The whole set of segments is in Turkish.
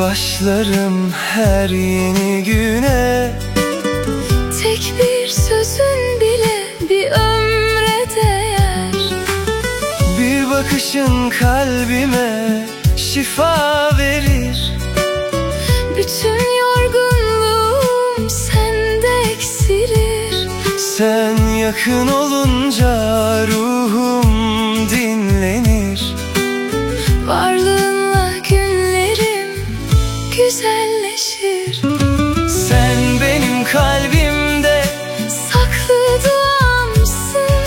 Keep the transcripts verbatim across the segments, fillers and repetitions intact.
başlarım her yeni güne. Tek bir sözün bile bir ömre değer. Bir bakışın kalbime şifa verir. Bütün yorgunluğum sende eksilir. Sen yakın olunca ruhum dinlenir. Varlığınla günlerim güzelleşir. Sen benim kalbimde saklı duamsın.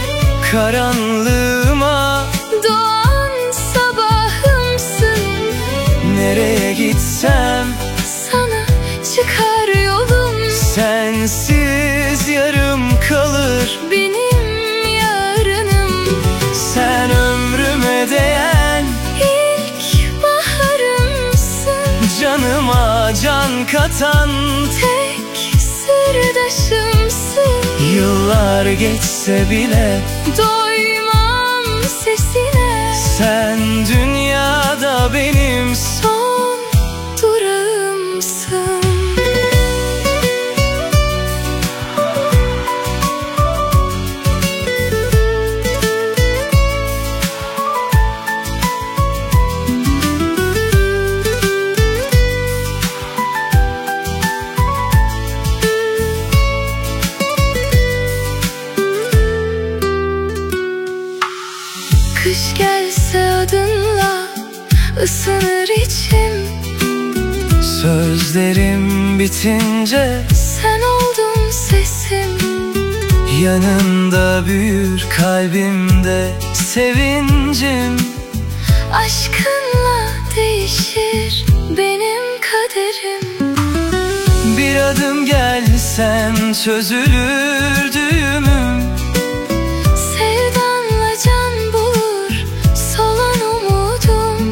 Karanlığıma doğan sabahımsın. Nereye gitsem sana çıkar yolum. Sensiz yarım kalır benim yarınım. Sen ömrüme değen ilk baharımsın. Canıma can katan tek sırdaşımsın. Yıllar geçse bile doymam sesine. Sen dünyada benim son durağımsın. Kış gelse adınla ısınır içim. Sözlerim bitince sen oldun sesim. yanında büyür kalbimde sevincim. Aşkınla değişir benim kaderim. Bir adım gelsen çözülür düğümüm. Sevdanla can bulur solan umudum.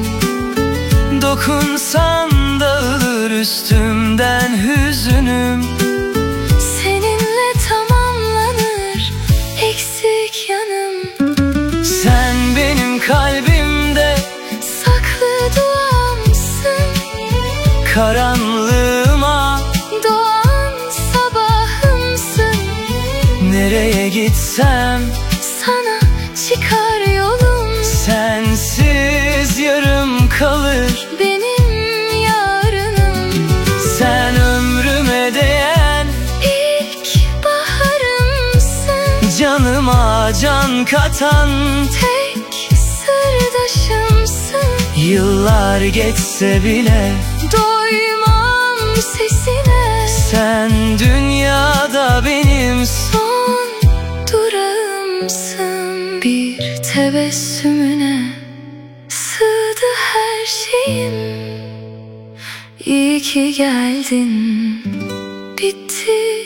Dokunsan dağılır üstümden hüzünüm. Seninle tamamlanır eksik yanım. Sen benim kalbimde saklı duamsın. Karanlığıma doğan sabahımsın. nereye gitsem sana çıkar yolum. sensiz yarım kalır benim yarınım. Sen ömrüme değen ilk baharımsın. canıma can katan tek sırdaşımsın. Yıllar geçse bile doymam sesine. sen dünyada benim son durağımsın. Bir tebessümüne sığdı her şeyim. İyi ki geldin, bitti